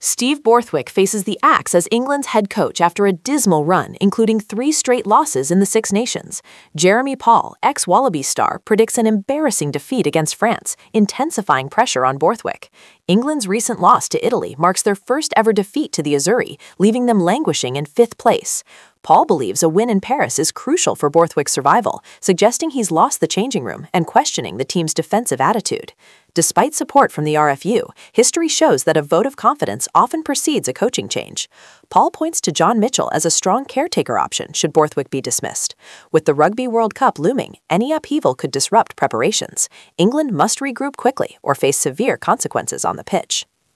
Steve Borthwick faces the axe as England's head coach after a dismal run, including 3 straight losses in the Six Nations. Jeremy Paul, ex-Wallabies star, predicts an embarrassing defeat against France, intensifying pressure on Borthwick. England's recent loss to Italy marks their first-ever defeat to the Azzurri, leaving them languishing in 5th place. Paul believes a win in Paris is crucial for Borthwick's survival, suggesting he's lost the changing room and questioning the team's defensive attitude. Despite support from the RFU, history shows that a vote of confidence often precedes a coaching change. Paul points to John Mitchell as a strong caretaker option should Borthwick be dismissed. With the Rugby World Cup looming, any upheaval could disrupt preparations. England must regroup quickly or face severe consequences on the pitch.